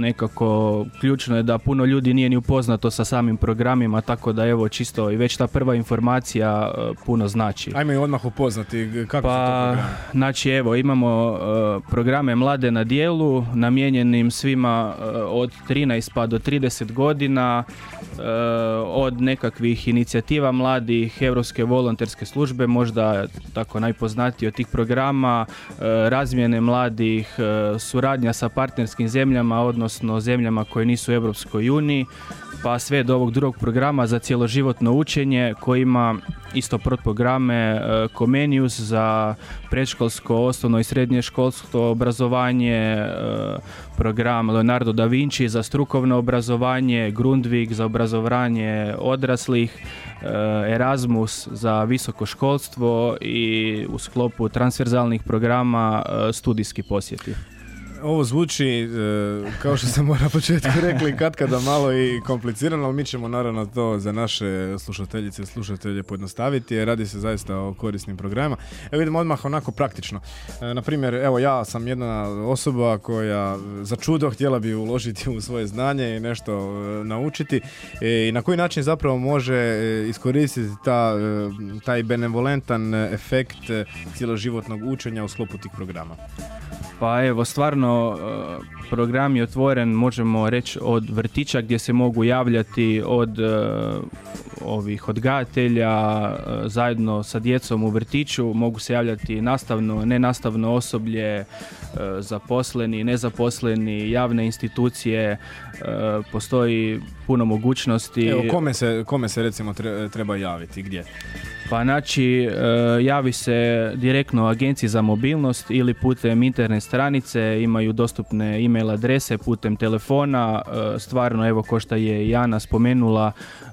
nekako ključno je da puno ljudi nije ni upoznato sa samim programima, tako da evo čisto i već ta prva informacija uh, puno znači. Ajmo i odmah upoznati kako pa, su to programe. Znači evo imamo uh, programe Mlade na djelu namijenjenim svima uh, od trinaest pa do trideset godina, uh, od nekakvih inicijativa mladih, Europske volonterske službe, možda tako najpoznatiji od tih programa, uh, razmjene mladih, uh, suradnja sa partnerskim zemljama, odnosno zemljama koje nisu u Europskoj uniji, pa sve do ovog drugog programa za cjeloživotno učenje koji ima isto programe uh, Comenius za predškolsko, osnovno i srednje školsko obrazovanje, uh, program Leonardo da Vinci za strukovno obrazovanje, Grundvig za obrazovanje odraslih, uh, Erasmus za visoko školstvo i u sklopu transverzalnih programa uh, studijski posjeti. Ovo zvuči, e, kao što sam na početku rekli, katkada malo i komplicirano, ali mi ćemo naravno to za naše slušateljice i slušatelje pojednostaviti, jer radi se zaista o korisnim programima. Evo vidimo odmah onako praktično. E, na primjer, evo ja sam jedna osoba koja za čudo htjela bi uložiti u svoje znanje i nešto e, naučiti e, i na koji način zapravo može e, iskoristiti ta, e, taj benevolentan efekt e, cjeloživotnog učenja u sklopu tih programa. Pa evo, stvarno program je otvoren, možemo reći, od vrtića gdje se mogu javljati od uh, ovih odgajatelja uh, zajedno sa djecom u vrtiću, mogu se javljati nastavno, nenastavno osoblje, uh, zaposleni, nezaposleni, javne institucije, uh, postoji puno mogućnosti. Evo, kome se, kome se recimo treba javiti, gdje? Pa znači, javi se direktno Agenciji za mobilnost ili putem internet stranice, imaju dostupne e-mail adrese, putem telefona, stvarno evo ko što je Jana spomenula,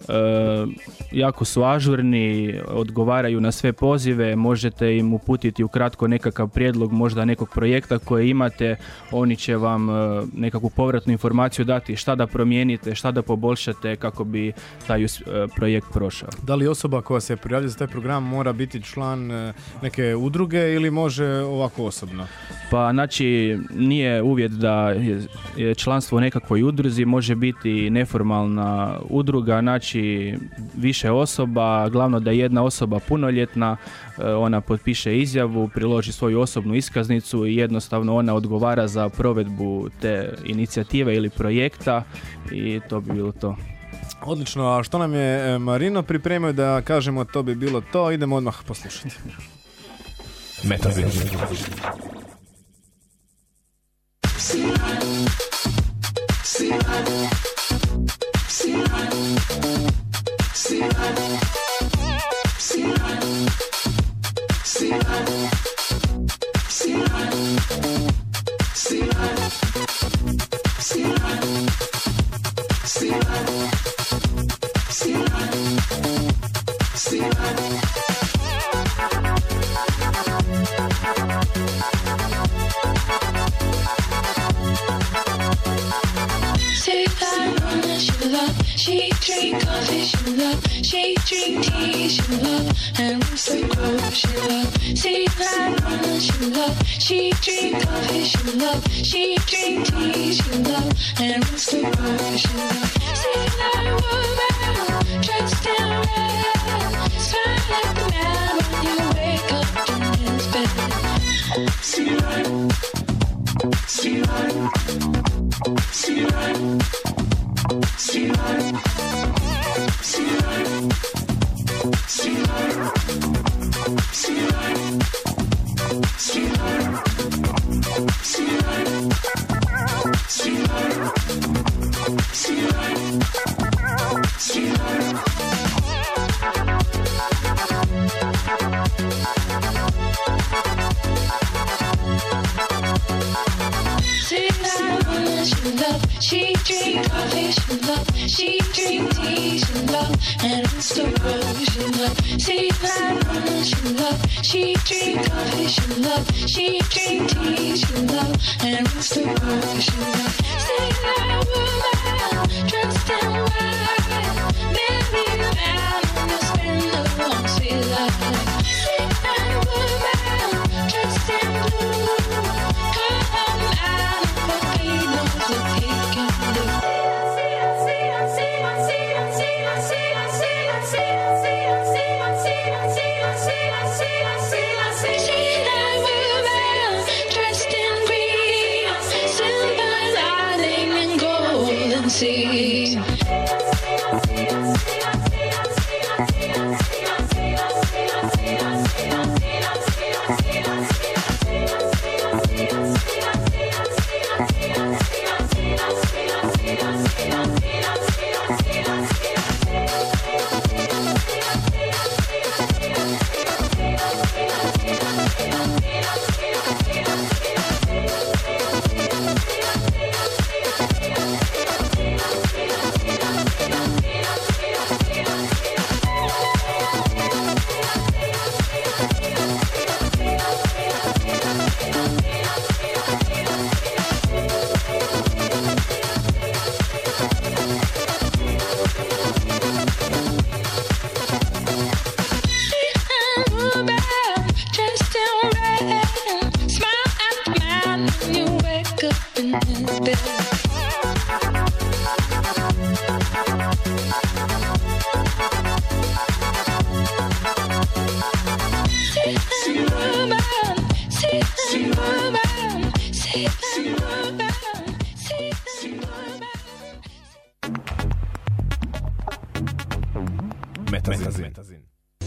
jako su ažurni, odgovaraju na sve pozive, možete im uputiti ukratko nekakav prijedlog možda nekog projekta koje imate, oni će vam nekakvu povratnu informaciju dati šta da promijenite, šta da poboljšate kako bi taj projekt prošao. Da li osoba koja se prijavlja za taj program mora biti član neke udruge ili može ovako osobno? Pa znači nije uvjet da je članstvo u nekakvoj udruzi, može biti neformalna udruga, znači više osoba, glavno da je jedna osoba punoljetna, ona potpiše izjavu, priloži svoju osobnu iskaznicu i jednostavno ona odgovara za provedbu te inicijative ili projekta i to bi bilo to. Odlično, a što nam je Marino pripremio da kažemo to bi bilo to, idemo odmah poslušati. Metazin. Say marijuana, she love. She drink coffee, she love. She drink tea, she love. And rooster crow, she love. Say marijuana, she love. She drink coffee, she love. She drink tea, she love. And rooster crow, she love. Say that woman, dressed in red, smile like a man when you wake up in his bed. See light, see light, see light, see light, see light, see light, see light, see light, see light, see light, see light, see light. Say marijuana, she love. She drink coffee, she love. She drink tea, she love. And rooster crow, she love. Say marijuana, she love. She drink coffee, she love. She drink tea, she love. And rooster crow, she love. Say that woman, dressed in white, marry a man and spend a long sweet life. Say that woman, dressed in blue, come out of what he knows that he can do. See that woman dressed in green, silver lining and golden sea. Metazin.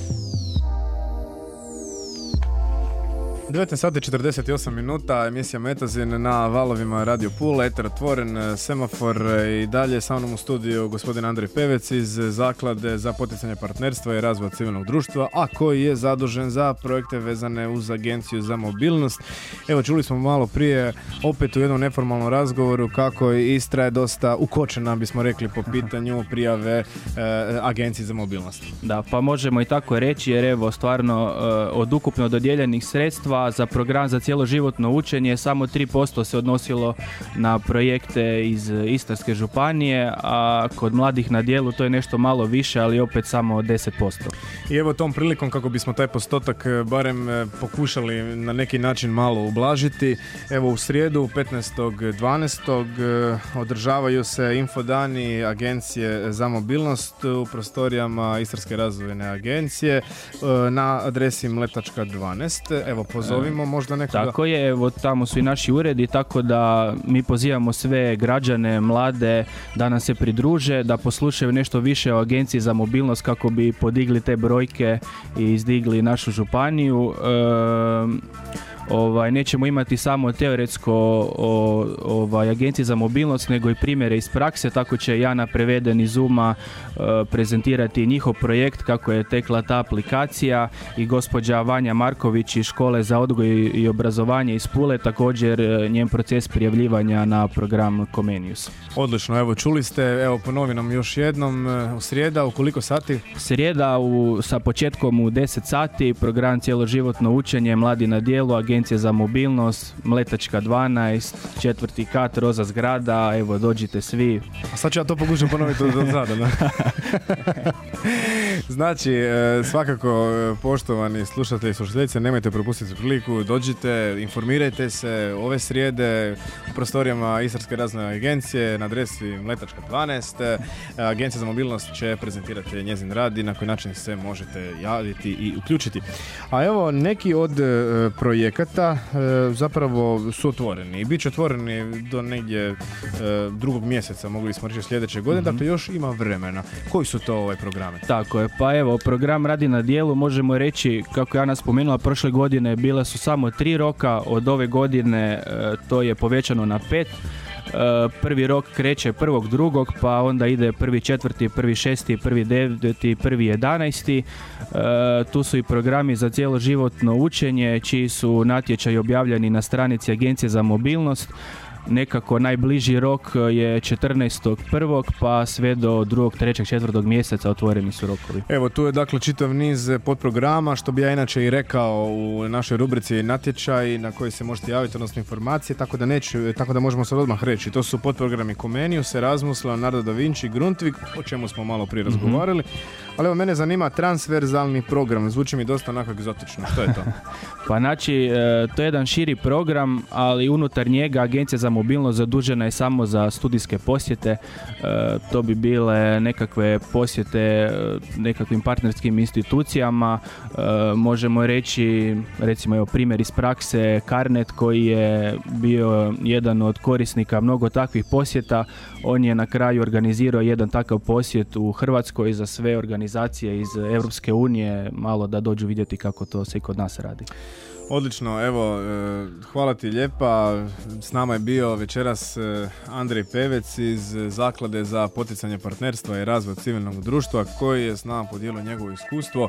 devetnaest sati četrdeset osam minuta, emisija Metazin na valovima Radio Pula, eter otvoren, semafor i dalje. Sa mnom u studiju gospodin Andrej Pevec iz Zaklade za poticanje partnerstva i razvoja civilnog društva, a koji je zadužen za projekte vezane uz Agenciju za mobilnost. Evo, čuli smo malo prije opet u jednom neformalnom razgovoru kako Istra je dosta ukočena, bismo rekli, po pitanju prijave e, Agenciji za mobilnost. Da, pa možemo i tako reći, jer evo stvarno e, od ukupno dodijeljenih sredstva za program za cjeloživotno učenje samo tri posto se odnosilo na projekte iz Istarske županije, a kod mladih na djelu to je nešto malo više, ali opet samo deset posto. I evo tom prilikom, kako bismo taj postotak barem pokušali na neki način malo ublažiti, evo u srijedu petnaestog dvanaestog održavaju se infodani Agencije za mobilnost u prostorijama Istarske razvojne agencije na adresi Mletačka dvanaest. Evo, pozovimo možda nekoga. Tako je, evo tamo su i naši uredi, tako da mi pozivamo sve građane, mlade da nam se pridruže, da poslušaju nešto više o Agenciji za mobilnost kako bi podigli te brojke i izdigli našu županiju. E, Ovaj, nećemo imati samo teoretsko o, ovaj, Agenciji za mobilnost, nego i primjere iz prakse, tako će Jana Preveden iz Uma e, prezentirati njihov projekt, kako je tekla ta aplikacija, i gospođa Vanja Marković iz Škole za odgoj i obrazovanje iz Pule, također e, njen proces prijavljivanja na program Comenius. Odlično, evo čuli ste, evo ponovi nam još jednom, u srijeda, u koliko sati? Srijeda u, sa početkom u deset sati, program cjeloživotno učenje, mladi na djelu, Agencija Agencije za mobilnost, Mletačka dvanaest, četvrti kat, roza zgrada, evo dođite svi. A sad ću ja to pokušati ponoviti od od zada, da? Znači, e, svakako, e, poštovani slušatelji i slušateljice, nemojte propustiti priliku, dođite, informirajte se ove srijede u prostorijama Istarske razvojne agencije na adresi Mletačka dvanaest. E, Agencija za mobilnost će prezentirati njezin rad i na koji način se možete javiti i uključiti. A evo, neki od e, projekata e, zapravo su otvoreni i bit će otvoreni do negdje e, drugog mjeseca, mogli smo reći sljedeće godine, mm-hmm. dakle još ima vremena. Koji su to ovaj programe? Tako je, pa evo, program Radi na dijelu, možemo reći, kako je Ana spomenula, prošle godine bile su samo tri roka, od ove godine e, to je povećano na pet. E, prvi rok kreće prvog drugog, pa onda ide prvi četvrti, prvi šesti, prvi deveti, prvi jedanaesti. E, tu su i programi za cjeloživotno učenje, čiji su natječaji objavljeni na stranici Agencije za mobilnost. Nekako najbliži rok je četrnaestog prvog pa sve do drugog, trećeg, četvrtog mjeseca otvoreni su rokovi. Evo, tu je dakle čitav niz podprograma, što bi ja inače i rekao u našoj rubrici natječaj na koji se možete javiti, odnosno informacije, tako da neću, tako da možemo sad odmah reći. To su podprogrami Comenius, Erasmus, Leonardo da Vinci, Grundtvig, o čemu smo malo prije mm-hmm. razgovarali. Ali evo, mene zanima transverzalni program, zvuči mi dosta onako egzotično. Što je to? Pa znači, to je jedan širi program, ali unutar njega Agencija za mobilnost zadužena je samo za studijske posjete. To bi bile nekakve posjete nekakvim partnerskim institucijama. Možemo reći, recimo evo primjer iz prakse, Carnet koji je bio jedan od korisnika mnogo takvih posjeta. On je na kraju organizirao jedan takav posjet u Hrvatskoj za sve organizacije iz Europske unije, malo da dođu vidjeti kako to se i kod nas radi. Odlično, evo, hvala ti lijepa. S nama je bio večeras Andrej Pevec iz Zaklade za poticanje partnerstva i razvoj civilnog društva, koji je s nama podijelio njegovo iskustvo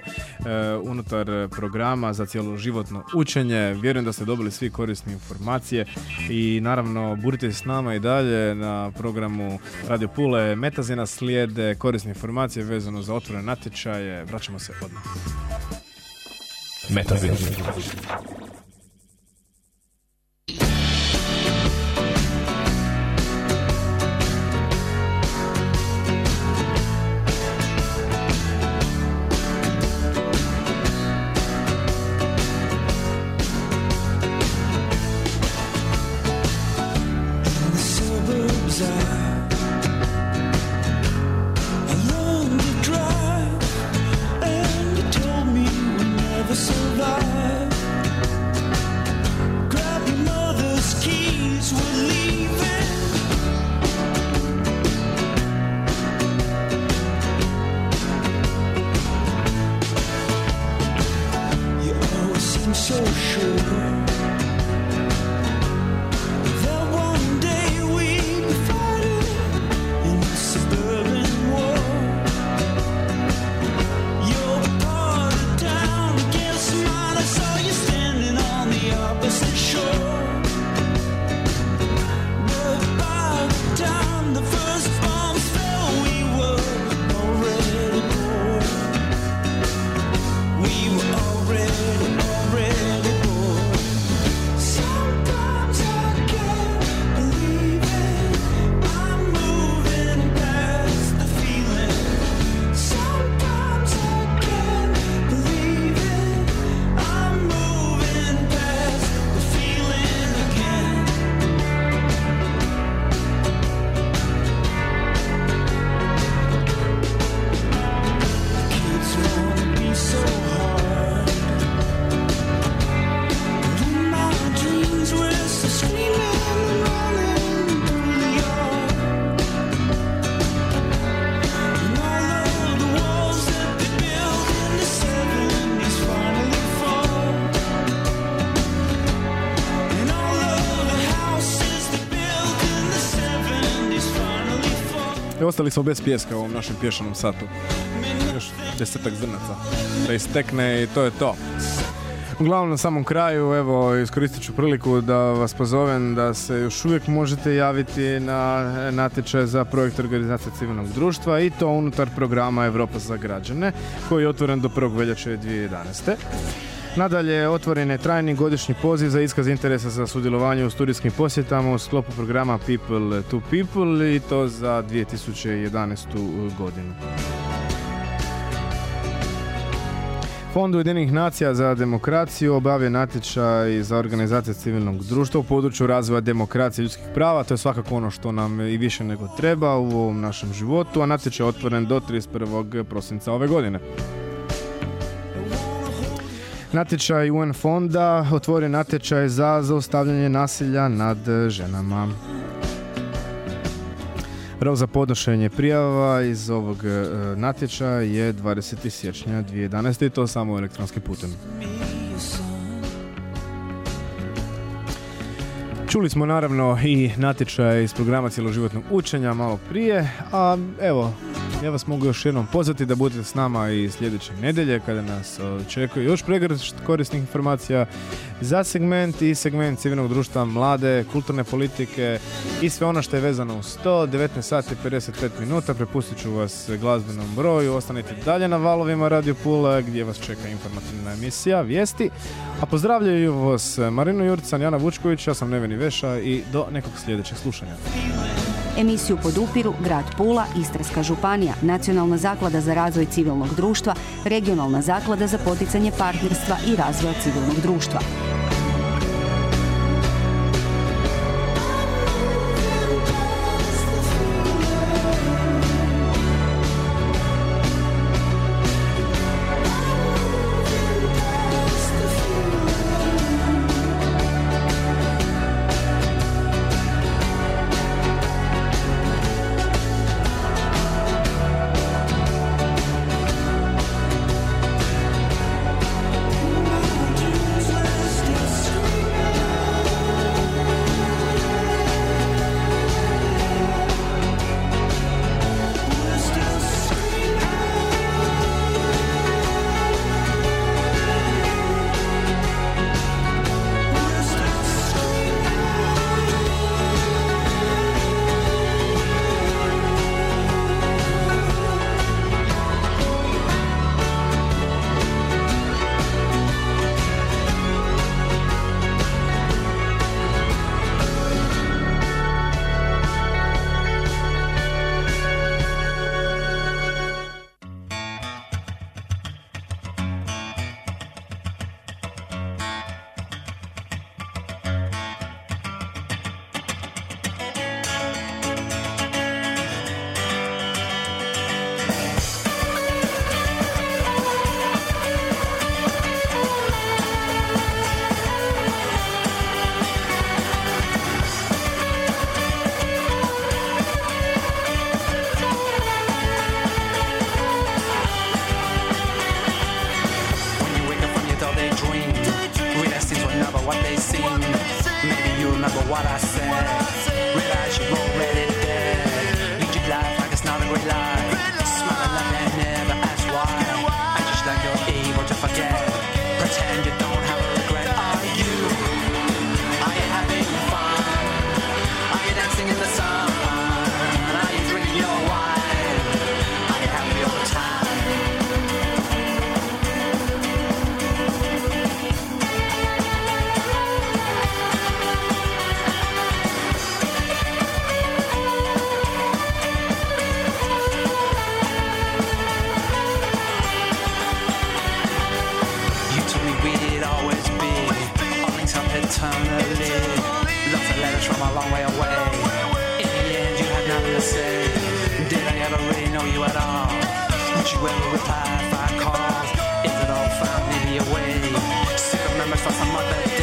unutar programa za cjeloživotno učenje. Vjerujem da ste dobili svi korisne informacije i naravno budite s nama i dalje na programu Radio Pule. Metazina slijede korisne informacije vezano za otvorene natječaje. Vraćamo se odmah. Metazin. Ostali smo bez pijeska u ovom našem pješanom satu. Još desetak zrnaca da istekne i to je to. Uglavnom na samom kraju, evo, iskoristit ću priliku da vas pozovem da se još uvijek možete javiti na natječaj za projekt organizacije civilnog društva i to unutar programa Europa za građane koji je otvoren do prvog veljače dvije tisuće jedanaeste. Nadalje, otvoren je trajni godišnji poziv za iskaz interesa za sudjelovanje u studijskim posjetama u sklopu programa People to People i to za dvije tisuće jedanaestu godinu. Fond Ujedinjenih nacija za demokraciju obavio natječaj za organizaciju civilnog društva u području razvoja demokracije i ljudskih prava. To je svakako ono što nam i više nego treba u ovom našem životu, a natječaj je otvoren do trideset prvog prosinca ove godine. Natječaj U N fonda otvorio natječaj za zaustavljanje nasilja nad ženama. Rok za podnošenje prijava iz ovog e, natječaja je dvadesetog siječnja dvije tisuće jedanaeste. i to samo elektronskim putem. Čuli smo naravno i natječaj iz programa cjeloživotnog učenja malo prije, a evo, ja vas mogu još jednom pozvati da budete s nama i sljedeće nedjelje kada nas očekuje još pregršt korisnih informacija za segment i segment civilnog društva, mlade, kulturne politike i sve ono što je vezano uz to. devetnaest sati i pedeset pet minuta, prepustit ću vas glazbenom broju, ostanite dalje na valovima Radio Pula gdje vas čeka informativna emisija, vijesti, a pozdravljaju vas Marino Jurcan, Jana Vučković, ja sam Neveni Veša i do nekog sljedećeg slušanja. Emisiju podupiru Grad Pula, Istarska županija, Nacionalna zaklada za razvoj civilnog društva, Regionalna zaklada za poticanje partnerstva i razvoja civilnog društva. Reply five calls, if it all found maybe a way. Sick of memories for some other